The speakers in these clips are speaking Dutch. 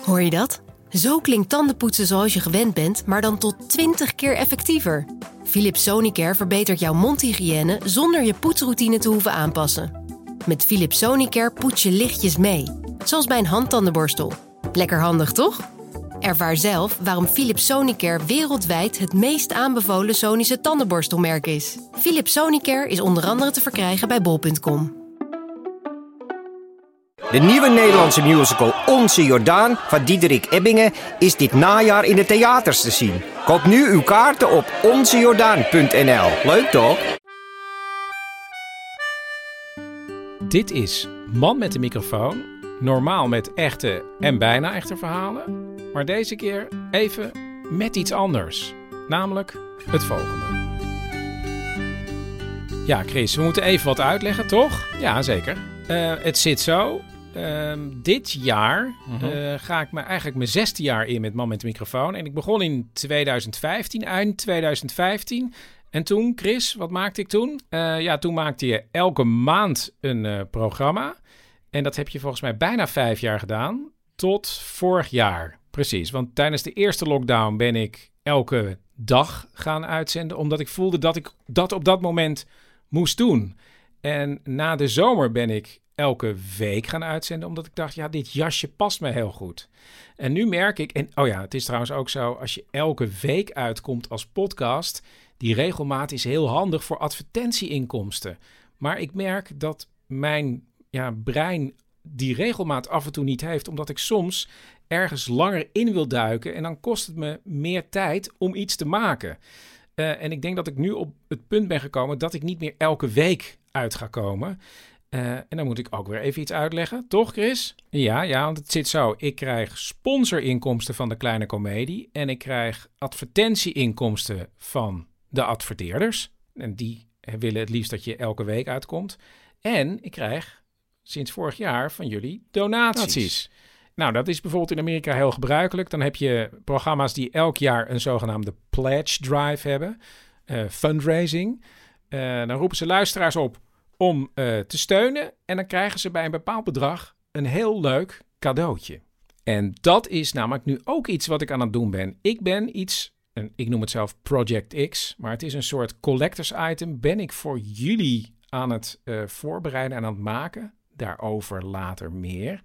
Hoor je dat? Zo klinkt tandenpoetsen zoals je gewend bent, maar dan tot 20 keer effectiever. Philips Sonicare verbetert jouw mondhygiëne zonder je poetsroutine te hoeven aanpassen. Met Philips Sonicare poets je lichtjes mee, zoals bij een handtandenborstel. Lekker handig, toch? Ervaar zelf waarom Philips Sonicare wereldwijd het meest aanbevolen Sonische tandenborstelmerk is. Philips Sonicare is onder andere te verkrijgen bij bol.com. De nieuwe Nederlandse musical Onze Jordaan van Diederik Ebbingen is dit najaar in de theaters te zien. Koop nu uw kaarten op onzejordaan.nl. Leuk toch? Dit is Man met de microfoon. Normaal met echte en bijna echte verhalen. Maar deze keer even met iets anders. Namelijk het volgende. Ja, Chris, we moeten even wat uitleggen, toch? Ja, zeker. Het zit zo. Dit jaar ga ik eigenlijk mijn 6e jaar in met Man met de microfoon. En ik begon in 2015, eind 2015. En toen, Chris, wat maakte ik toen? Toen maakte je elke maand een programma. En dat heb je volgens mij bijna 5 jaar gedaan. Tot vorig jaar. Precies, want tijdens de eerste lockdown ben ik elke dag gaan uitzenden. Omdat ik voelde dat ik dat op dat moment moest doen. En na de zomer ben ik elke week gaan uitzenden. Omdat ik dacht, ja, dit jasje past me heel goed. En nu merk ik, het is trouwens ook zo, als je elke week uitkomt als podcast, die regelmaat is heel handig voor advertentieinkomsten. Maar ik merk dat mijn brein die regelmaat af en toe niet heeft, omdat ik soms ergens langer in wil duiken en dan kost het me meer tijd om iets te maken. En ik denk dat ik nu op het punt ben gekomen dat ik niet meer elke week uit ga komen. En dan moet ik ook weer even iets uitleggen, toch Chris? Ja, want het zit zo. Ik krijg sponsorinkomsten van de Kleine Comedie en ik krijg advertentieinkomsten van de adverteerders. En die willen het liefst dat je elke week uitkomt. En ik krijg sinds vorig jaar van jullie donaties. Nou, dat is bijvoorbeeld in Amerika heel gebruikelijk. Dan heb je programma's die elk jaar een zogenaamde pledge drive hebben. Fundraising. Dan roepen ze luisteraars op om te steunen. En dan krijgen ze bij een bepaald bedrag een heel leuk cadeautje. En dat is namelijk nu ook iets wat ik aan het doen ben. Ik ben iets, en ik noem het zelf Project X, maar het is een soort collectors item. Ben ik voor jullie aan het voorbereiden en aan het maken. Daarover later meer.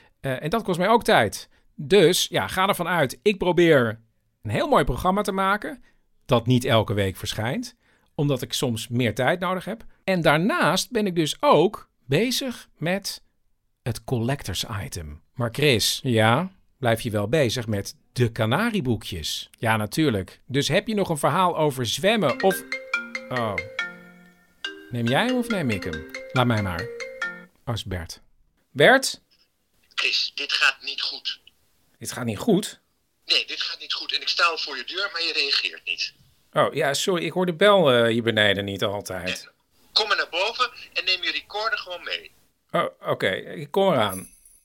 En dat kost mij ook tijd. Dus ga ervan uit. Ik probeer een heel mooi programma te maken dat niet elke week verschijnt, omdat ik soms meer tijd nodig heb. En daarnaast ben ik dus ook bezig met het collectors item. Maar Chris, blijf je wel bezig met de Canarieboekjes? Ja, natuurlijk. Dus heb je nog een verhaal over zwemmen of... Oh. Neem jij hem of neem ik hem? Laat mij maar. Als Bert. Bert? Chris, dit gaat niet goed. Dit gaat niet goed? Nee, dit gaat niet goed. En ik sta al voor je deur, maar je reageert niet. Oh, ja, sorry. Ik hoor de bel hier beneden niet altijd. Ja. Kom maar naar boven en neem je recorder gewoon mee. Oh, oké. Ik kom eraan.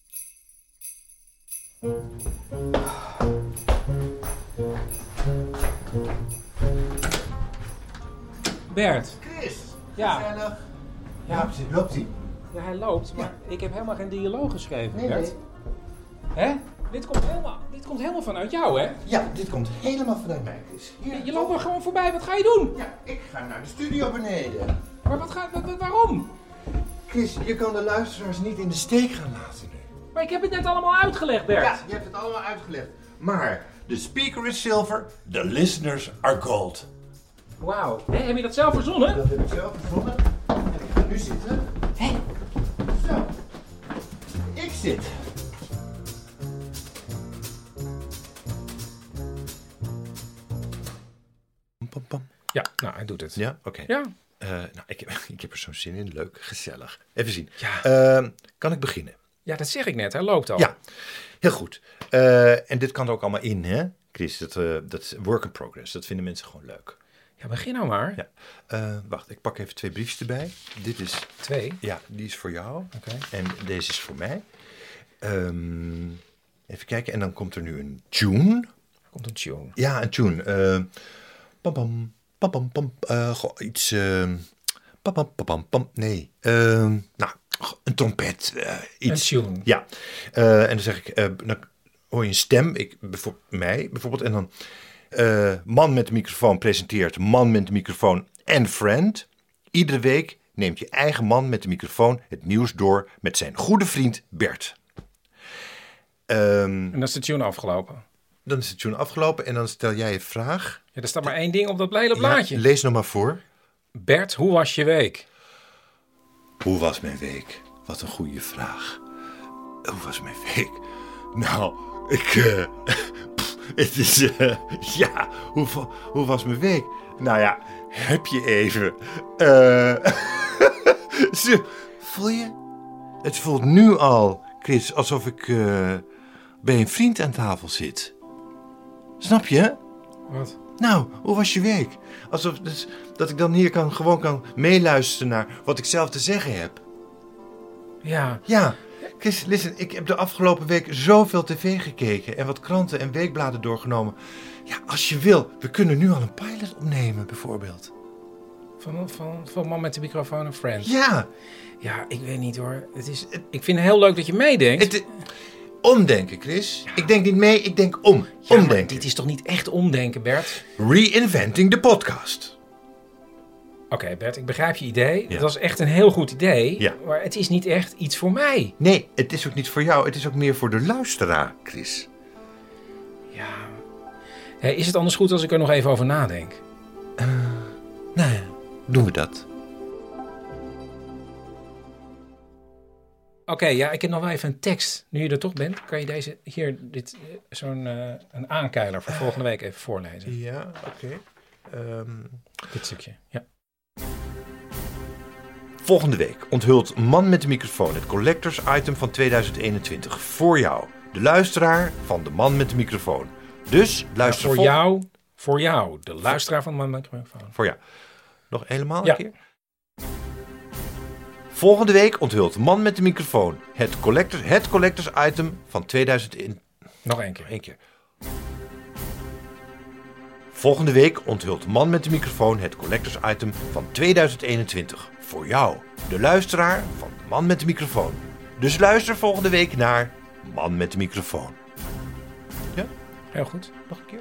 Bert. Chris, Ja. gezellig. Ja. Loopt hij? Ja, hij loopt, maar ik heb helemaal geen dialoog geschreven, Nee, Bert. nee. Hè? Dit komt helemaal vanuit jou, hè? Ja, dit komt helemaal vanuit mij, Chris. Hier, Je loopt maar gewoon voorbij. Wat ga je doen? Ja, ik ga naar de studio beneden. Maar waarom? Chris, je kan de luisteraars niet in de steek gaan laten nu. Maar ik heb het net allemaal uitgelegd, Bert. Ja, je hebt het allemaal uitgelegd. Maar, de speaker is silver, the listeners are gold. Wauw. Heb je dat zelf verzonnen? Dat heb ik zelf verzonnen. En ik ga nu zitten. Hé? Zo. Ik zit. Pam, pam. Ja, nou, hij doet het. Ja, oké. Ja. Ik heb er zo'n zin in. Leuk, gezellig. Even zien. Ja. Kan ik beginnen? Ja, dat zeg ik net. Hij loopt al. Ja, heel goed. En dit kan er ook allemaal in, hè, Chris? Dat is work in progress. Dat vinden mensen gewoon leuk. Ja, begin nou maar. Ja. Wacht, ik pak even 2 briefjes erbij. Dit is... 2? Ja, die is voor jou. Oké. En deze is voor mij. Even kijken. En dan komt er nu een tune. Komt een tune. Ja, een tune. Pam, pam, pam, pam, pam. Iets... pam, pam, pam, pam, pam. Nee. Nou, een trompet. Iets. Een tune. Ja. En dan zeg ik... hoor je een stem, mij bijvoorbeeld. En dan man met de microfoon presenteert man met de microfoon en friend. Iedere week neemt je eigen man met de microfoon het nieuws door met zijn goede vriend Bert. En dan is de tune afgelopen. Dan is de tune afgelopen en dan stel jij een vraag. Ja, er staat maar één ding op dat hele blaadje. Ja, lees nog maar voor. Bert, hoe was je week? Hoe was mijn week? Wat een goede vraag. Hoe was mijn week? Nou, het is... ja, hoe was mijn week? Nou ja, heb je even... voel je? Het voelt nu al, Chris, alsof ik bij een vriend aan tafel zit. Snap je? Wat? Nou, hoe was je week? Alsof dat ik dan hier gewoon kan meeluisteren naar wat ik zelf te zeggen heb. Ja. Ja, Chris, listen, ik heb de afgelopen week zoveel tv gekeken en wat kranten en weekbladen doorgenomen. Ja, als je wil, we kunnen nu al een pilot opnemen, bijvoorbeeld. Van man met de microfoon en friends. Ja. Ja, ik weet niet hoor. Ik vind het heel leuk dat je meedenkt. Omdenken, Chris. Ja. Ik denk niet mee, ik denk om. Ja, omdenken. Dit is toch niet echt omdenken, Bert? Reinventing the podcast. Oké, Bert, ik begrijp je idee. Ja. Dat is echt een heel goed idee. Ja. Maar het is niet echt iets voor mij. Nee, het is ook niet voor jou. Het is ook meer voor de luisteraar, Chris. Ja. Hey, is het anders goed als ik er nog even over nadenk? Nou ja, doen we dat. Oké, ja, ik heb nog wel even een tekst. Nu je er toch bent, kan je een aankeiler voor volgende week even voorlezen. Ja, oké. Dit stukje, ja. Volgende week onthult Man met de microfoon het collectors item van 2021 voor jou. De luisteraar van de Man met de microfoon. Dus luister voor jou, de luisteraar van de Man met de microfoon. Voor jou. Nog helemaal een ja. keer? Volgende week onthult Man met de microfoon het collectors item van 2021. Nog één keer. Eén keer. Volgende week onthult Man met de microfoon het collectors item van 2021. Voor jou, de luisteraar van de Man met de microfoon. Dus luister volgende week naar Man met de microfoon. Ja? Heel goed. Nog een keer?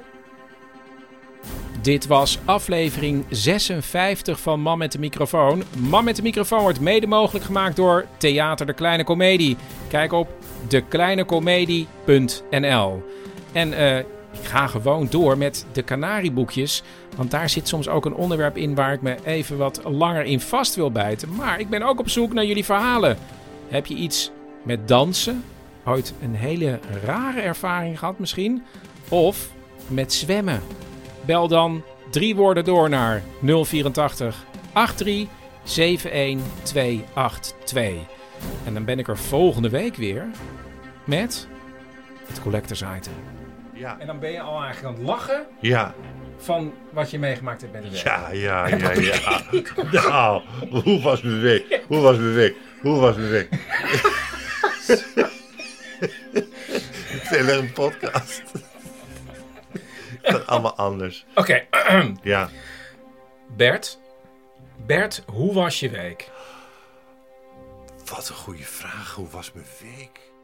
Dit was aflevering 56 van Man met de microfoon. Man met de microfoon wordt mede mogelijk gemaakt door Theater De Kleine Comedie. Kijk op dekleinekomedie.nl. En ik ga gewoon door met de Canarieboekjes. Want daar zit soms ook een onderwerp in waar ik me even wat langer in vast wil bijten. Maar ik ben ook op zoek naar jullie verhalen. Heb je iets met dansen? Ooit een hele rare ervaring gehad misschien? Of met zwemmen? Bel dan 3 woorden door naar 084 83 71 282. En dan ben ik er volgende week weer met het collectors item. Ja. En dan ben je al eigenlijk aan het lachen Ja. van wat je meegemaakt hebt bij de week. Ja. Nou, hoe was mijn week? Het is een podcast. Het is allemaal anders. Oké. Ja. Bert, hoe was je week? Wat een goede vraag. Hoe was mijn week?